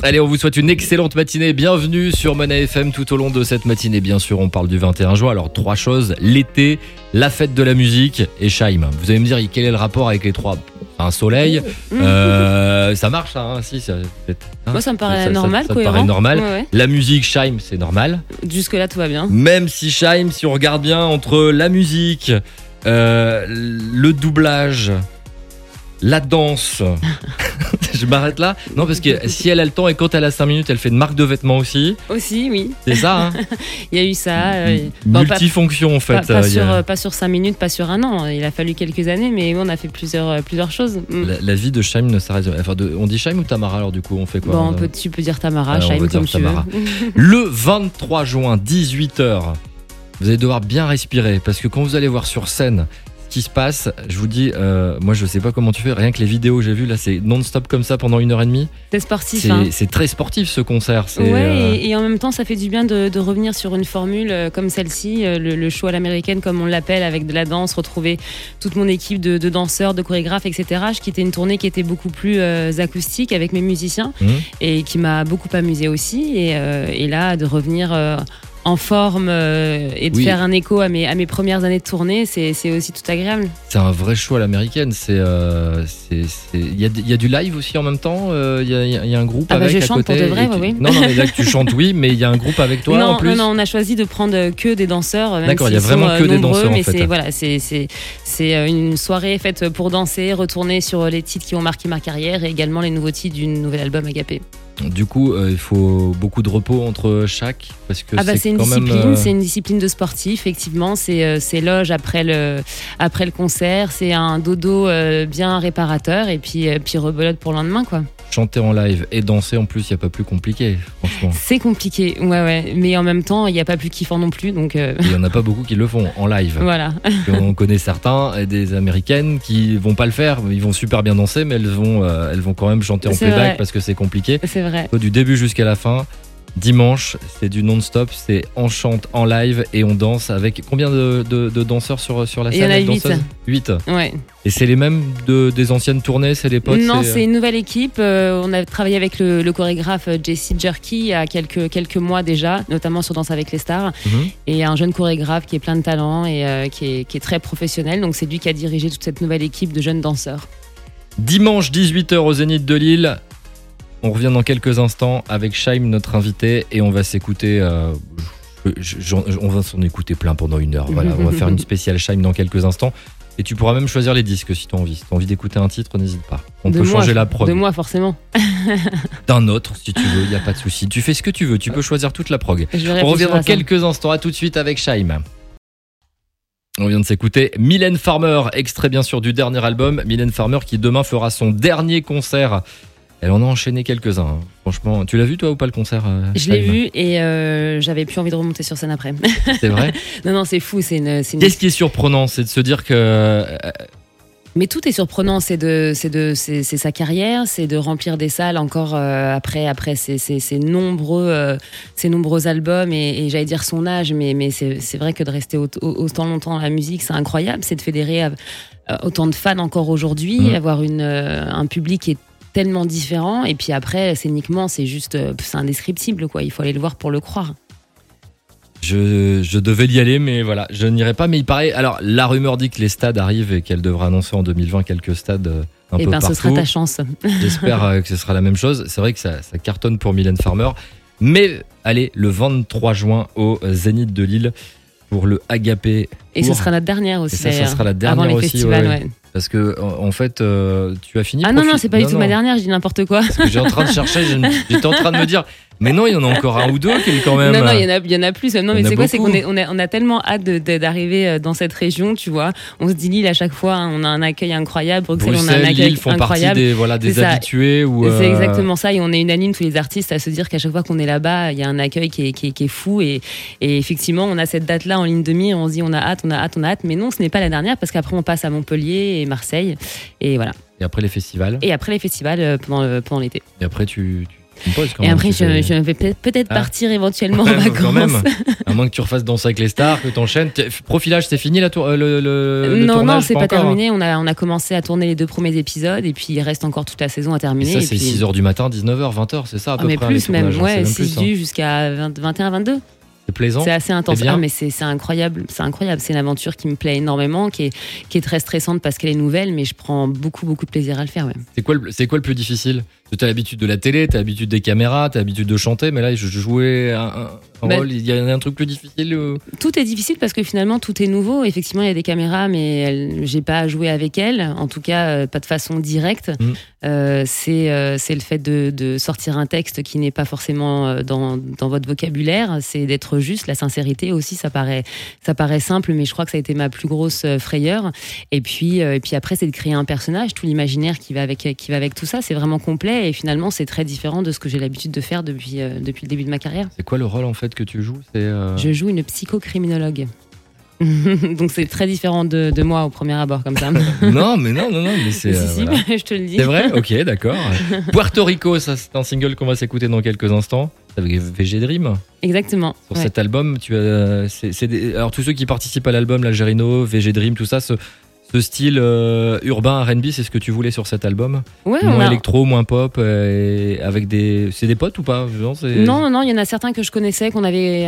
Allez, on vous souhaite une excellente matinée. Bienvenue sur Mona FM tout au long de cette matinée. Bien sûr, on parle du 21 juin. Alors, 3 choses. L'été, la fête de la musique et Scheim. Vous allez me dire, quel est le rapport avec les 3 ? Un soleil, ça marche, ça, hein, si, ça, moi, ça me paraît normal, ça cohérent. paraît normal. Ouais. La musique, Scheim, c'est normal. Jusque-là, tout va bien. Même si Scheim, si on regarde bien, entre la musique, le doublage, la danse... Je m'arrête là. Non, parce que si elle a le temps et quand elle a 5 minutes, elle fait une marque de vêtements aussi. Aussi, oui. C'est ça, hein. Il y a eu ça. Multifonction, en fait. Pas sur 5 minutes, pas sur un an. Il a fallu quelques années, mais on a fait plusieurs choses. La vie de Scheim ne s'arrête jamais. Enfin, on dit Scheim ou Tamara, alors du coup, on fait quoi? Bon, tu peux dire Tamara, Scheim comme tu Tamara. veux. Le 23 juin, 18h, vous allez devoir bien respirer parce que quand vous allez voir sur scène qui se passe, je vous dis, moi je sais pas comment tu fais, rien que les vidéos que j'ai vues là, c'est non-stop comme ça pendant 1h30. C'est sportif. C'est très sportif ce concert. Et en même temps, ça fait du bien de revenir sur une formule comme celle-ci, le show à l'américaine comme on l'appelle, avec de la danse, retrouver toute mon équipe de danseurs, de chorégraphes, etc. Je quittais une tournée qui était beaucoup plus acoustique avec mes musiciens et qui m'a beaucoup amusée aussi. Et là, de revenir... en forme et de faire un écho à mes premières années de tournée, c'est aussi tout agréable. C'est un vrai show à l'américaine. Il y a du live aussi en même temps. Il y a un groupe avec je à chante côté. Pour de vrai, oui. Non, mais là que tu chantes, oui, mais il y a un groupe avec toi en plus. Non, on a choisi de prendre que des danseurs. Même D'accord, il y a vraiment que des danseurs mais en fait. C'est une soirée faite pour danser, retourner sur les titres qui ont marqué ma carrière et également les nouveaux titres du nouvel album Agapé. Du coup, il faut beaucoup de repos entre chaque, parce que c'est une discipline, c'est une discipline de sportif. Effectivement, c'est loge après le concert, c'est un dodo bien réparateur et puis rebelote pour le lendemain, quoi. Chanter en live et danser en plus, il n'y a pas plus compliqué, franchement. C'est compliqué, ouais. Mais en même temps, il n'y a pas plus kiffant non plus. Donc il n'y en a pas beaucoup qui le font en live. Voilà. On connaît certains, des américaines qui vont pas le faire. Ils vont super bien danser, mais elles vont quand même chanter en playback parce que c'est compliqué. C'est vrai. Du début jusqu'à la fin. Dimanche, c'est du non-stop, c'est on chante en live et on danse avec combien de danseurs sur la scène? Il y en a 8. Ouais. Et c'est les mêmes des anciennes tournées, c'est les potes? Non, c'est une nouvelle équipe. On a travaillé avec le chorégraphe Jesse Jerky il y a quelques mois déjà, notamment sur Danse avec les stars. Et un jeune chorégraphe qui est plein de talent et qui est très professionnel. Donc c'est lui qui a dirigé toute cette nouvelle équipe de jeunes danseurs. Dimanche 18h au Zénith de Lille. On revient dans quelques instants avec Scheim, notre invité, et on va s'écouter. On va s'en écouter plein pendant 1 heure. Voilà, on va faire une spéciale Scheim dans quelques instants. Et tu pourras même choisir les disques si tu as envie. Si tu as envie d'écouter un titre, n'hésite pas. On peut changer la prog. De moi, forcément. D'un autre, si tu veux, il n'y a pas de souci. Tu fais ce que tu veux, tu peux choisir toute la prog. On revient dans quelques instants. À tout de suite avec Scheim. On vient de s'écouter Mylène Farmer, extrait bien sûr du dernier album. Mylène Farmer qui demain fera son dernier concert. Elle en a enchaîné quelques-uns, hein. Franchement. Tu l'as vu toi ou pas le concert? Je l'ai vu et j'avais plus envie de remonter sur scène après. C'est vrai? Non, c'est fou. Qu'est-ce qui est surprenant? C'est de se dire que... Mais tout est surprenant, c'est sa carrière, c'est de remplir des salles encore après ces nombreux albums et j'allais dire son âge, mais c'est vrai que de rester autant longtemps dans la musique, c'est incroyable, c'est de fédérer autant de fans encore aujourd'hui, avoir un public qui est tellement différent, et puis après scéniquement c'est indescriptible, quoi. Il faut aller le voir pour le croire. Je devais y aller, mais voilà, je n'irai pas. Mais il paraît, alors la rumeur dit que les stades arrivent et qu'elle devra annoncer en 2020 quelques stades un peu partout. Ce sera ta chance. J'espère que ce sera la même chose. C'est vrai que ça cartonne pour Mylène Farmer, mais allez, le 23 juin au Zénith de Lille pour le Agapé. Et ce sera notre dernière aussi. Ça sera la dernière avant les aussi, festivals, ouais. Parce que en fait, tu as fini. Ah non, c'est pas du tout ma dernière, je dis n'importe quoi. Parce que j'étais en train de chercher, j'étais en train de me dire, mais non, il y en a encore un ou deux quand même. Non, il y en a plus. Non, mais c'est quoi, c'est qu'on a tellement hâte d'arriver dans cette région, tu vois. On se dit Lille à chaque fois, on a un accueil incroyable. Bruxelles, on a un accueil Lille font incroyable. Partie des habitués. C'est exactement ça, et on est unanime tous les artistes à se dire qu'à chaque fois qu'on est là-bas, il y a un accueil qui est fou, et effectivement, on a cette date-là en ligne de mire, on se dit on a hâte, mais non, ce n'est pas la dernière, parce qu'après on passe à Montpellier et Marseille, et voilà. Et après les festivals. Et après les festivals pendant l'été. Et après tu Et après, je vais peut-être partir éventuellement en vacances. Quand même. À moins que tu refasses Danser avec les stars, que t'enchaînes. Profilage, c'est fini le tournage? Non, c'est pas terminé. On a commencé à tourner les 2 premiers épisodes et puis il reste encore toute la saison à terminer. Et ça, c'est 6h du matin, 19h, 20h, c'est ça à peu près? Mais plus même, 6 jusqu'à 21, 22. C'est plaisant. C'est assez intense. Mais c'est incroyable. C'est incroyable. C'est une aventure qui me plaît énormément, qui est très stressante parce qu'elle est nouvelle, mais je prends beaucoup de plaisir à le faire. Ouais. C'est quoi le plus difficile? Tu as l'habitude de la télé, tu as l'habitude des caméras, tu as l'habitude de chanter, mais là, je jouais un rôle. Il y a un truc plus difficile? Tout est difficile parce que finalement, tout est nouveau. Effectivement, il y a des caméras, mais j'ai pas à jouer avec elles. En tout cas, pas de façon directe. C'est le fait de sortir un texte qui n'est pas forcément dans votre vocabulaire. C'est d'être juste. La sincérité aussi, ça paraît simple, mais je crois que ça a été ma plus grosse frayeur. Et puis après, c'est de créer un personnage, tout l'imaginaire qui va avec tout ça. C'est vraiment complet. Et finalement, c'est très différent de ce que j'ai l'habitude de faire depuis le début de ma carrière. C'est quoi le rôle en fait que tu joues? Je joue une psychocriminologue. Donc c'est très différent de moi au premier abord comme ça. Non, mais c'est... Si, voilà. Je te le dis. C'est vrai? Ok, d'accord. Puerto Rico, ça c'est un single qu'on va s'écouter dans quelques instants. Avec VG Dream. Exactement. Sur cet album, alors tous ceux qui participent à l'album, l'Algerino, VG Dream, tout ça, ce style urbain R&B, c'est ce que tu voulais sur cet album? Moins électro, moins pop, avec c'est des potes ou pas? Non, il y en a certains que je connaissais, on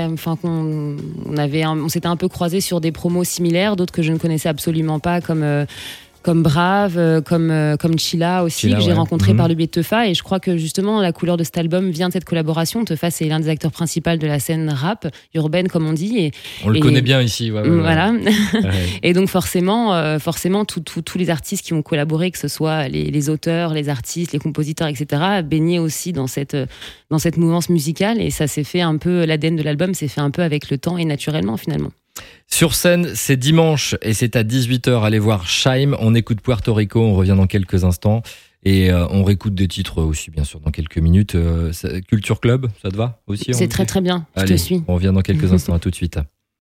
s'était un peu croisés sur des promos similaires, d'autres que je ne connaissais absolument pas, comme Brave, comme Chilla aussi, que j'ai rencontré par le biais de Teufa. Et je crois que justement, la couleur de cet album vient de cette collaboration. Teufa, c'est l'un des acteurs principaux de la scène rap, urbaine, comme on dit. On le connaît bien ici. Voilà. Et donc, forcément, tous les artistes qui ont collaboré, que ce soit les auteurs, les artistes, les compositeurs, etc., baignaient aussi dans cette mouvance musicale. Et ça s'est fait un peu, l'ADN de l'album s'est fait un peu avec le temps et naturellement, finalement. Sur scène, c'est dimanche et c'est à 18h. Allez voir Shaim. On écoute Puerto Rico. On revient dans quelques instants. Et on réécoute des titres aussi, bien sûr, dans quelques minutes. Culture Club, ça te va aussi? C'est très bien. Je te suis. On revient dans quelques instants. À tout de suite.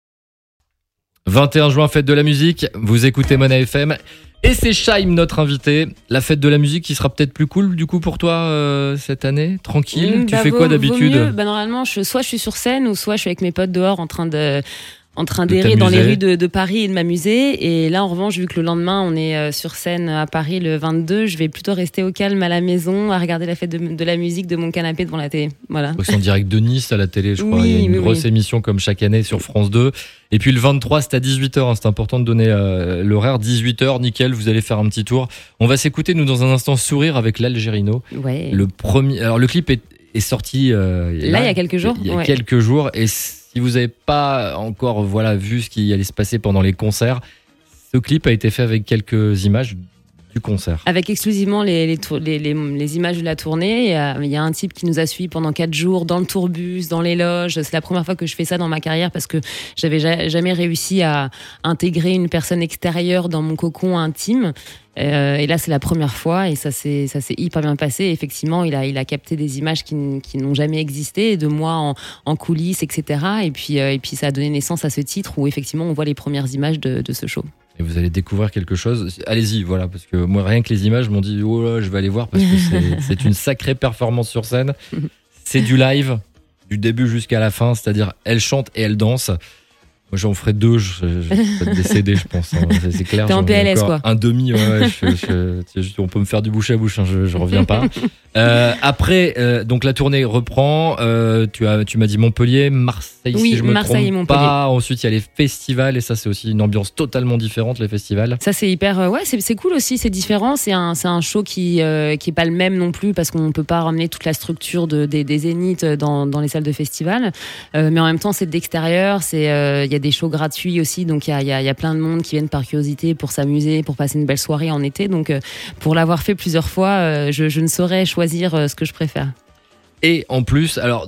21 juin, fête de la musique. Vous écoutez Mona FM. Et c'est Shaim, notre invité. La fête de la musique qui sera peut-être plus cool, du coup, pour toi, cette année? Tranquille? Tu fais quoi d'habitude? Normalement, soit je suis sur scène, ou soit je suis avec mes potes dehors en train d'errer dans les rues de Paris et de m'amuser. Et là, en revanche, vu que le lendemain, on est sur scène à Paris le 22, je vais plutôt rester au calme à la maison, à regarder la fête de la musique de mon canapé devant la télé. Voilà. C'est en direct de Nice à la télé, je crois. Il y a une grosse émission comme chaque année sur France 2. Et puis le 23, c'est à 18h. C'est important de donner l'horaire. 18h, nickel, vous allez faire un petit tour. On va s'écouter, nous, dans un instant, Sourire avec l'Algerino. Ouais. Alors, le clip est sorti là, il y a quelques jours. Il y a quelques jours. Et si vous n'avez pas encore vu ce qui allait se passer pendant les concerts, ce clip a été fait avec quelques images du concert. Avec exclusivement les images de la tournée. Il y a un type qui nous a suivis pendant 4 jours dans le tourbus, dans les loges. C'est la première fois que je fais ça dans ma carrière parce que j'avais jamais réussi à intégrer une personne extérieure dans mon cocon intime. Et là, c'est la première fois et ça s'est hyper bien passé. Et effectivement, il a capté des images qui n'ont jamais existé, de moi en coulisses, etc. Et puis, ça a donné naissance à ce titre où effectivement, on voit les premières images de ce show. Et vous allez découvrir quelque chose. Allez-y, voilà, parce que moi, rien que les images m'ont dit, oh là, je vais aller voir parce que c'est une sacrée performance sur scène. C'est du live, du début jusqu'à la fin, c'est-à-dire elle chante et elle danse. Moi, j'en ferai 2, je vais te décéder, je pense. Hein. C'est clair. T'es en PLS, quoi. Un demi, on peut me faire du bouche à bouche, hein, je reviens pas. Après, donc la tournée reprend. Tu m'as dit Montpellier, Marseille, si je me trompe pas. Ensuite, il y a les festivals et ça, c'est aussi une ambiance totalement différente, les festivals. Ça, c'est hyper, c'est cool aussi, c'est différent. C'est un show qui est pas le même non plus parce qu'on peut pas ramener toute la structure des zéniths dans les salles de festival. Mais en même temps, c'est de l'extérieur. Il y a des shows gratuits aussi, donc il y a plein de monde qui viennent par curiosité pour s'amuser, pour passer une belle soirée en été. Donc, pour l'avoir fait plusieurs fois, je ne saurais choisir ce que je préfère. Et en plus, alors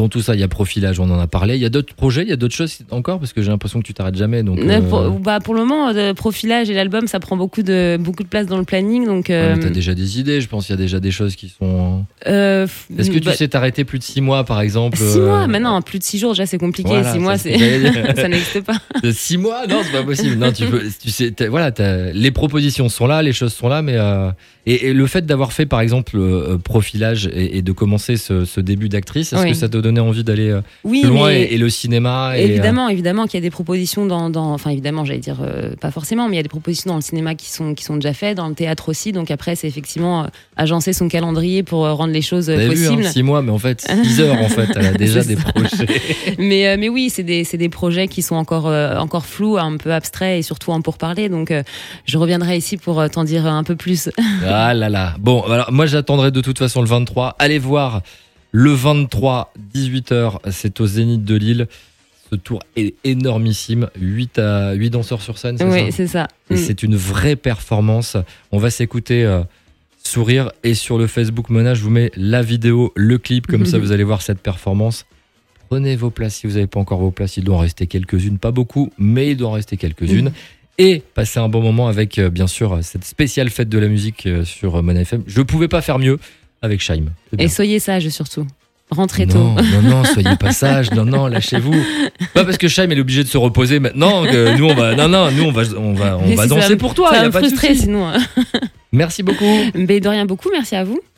Dans tout ça, il y a Profilage, on en a parlé. Il y a d'autres projets, il y a d'autres choses encore, parce que j'ai l'impression que tu t'arrêtes jamais. Donc, pour le moment, Profilage et l'album, ça prend beaucoup de place dans le planning. Donc, t'as déjà des idées, je pense qu'il y a déjà des choses qui sont... Est-ce que tu sais t'arrêter plus de 6 mois, par exemple 6 mois, mais non, plus de 6 jours, déjà c'est compliqué. Voilà, 6 mois, ça n'existe pas. 6 mois, non, c'est pas possible. Non, tu sais, les propositions sont là, les choses sont là, mais et le fait d'avoir fait, par exemple, Profilage et de commencer ce début d'actrice, est-ce que ça te donnait envie d'aller plus loin et le cinéma évidemment qu'il y a des propositions enfin évidemment, j'allais dire pas forcément, mais il y a des propositions dans le cinéma qui sont déjà faites, dans le théâtre aussi. Donc après, c'est effectivement agencer son calendrier pour rendre les choses possibles. Vu, 6 mois, mais en fait 6 heures en fait, elle a déjà des projets. mais oui, c'est des projets qui sont encore flous, un peu abstraits et surtout en pourparlers. Donc je reviendrai ici pour t'en dire un peu plus. Ah là là. Bon, alors moi j'attendrai de toute façon le 23. Allez voir le 23, 18h, c'est au Zénith de Lille. Ce tour est énormissime. 8 danseurs sur scène, c'est ça ? Oui, c'est ça. Et c'est une vraie performance. On va s'écouter Sourire. Et sur le Facebook Mona, je vous mets la vidéo, le clip. Comme ça, vous allez voir cette performance. Prenez vos places si vous n'avez pas encore vos places. Il doit en rester quelques-unes. Pas beaucoup, mais il doit en rester quelques-unes. Et passer un bon moment avec, bien sûr, cette spéciale fête de la musique sur Mona FM. Je ne pouvais pas faire mieux avec Shaim. Et soyez sages surtout. Rentrez tôt. Non, soyez pas sages. Non, lâchez-vous. Pas parce que Shaim est obligé de se reposer maintenant que nous on va danser pour toi. Ça va me frustrer sinon. Merci beaucoup. Mais de rien beaucoup, merci à vous.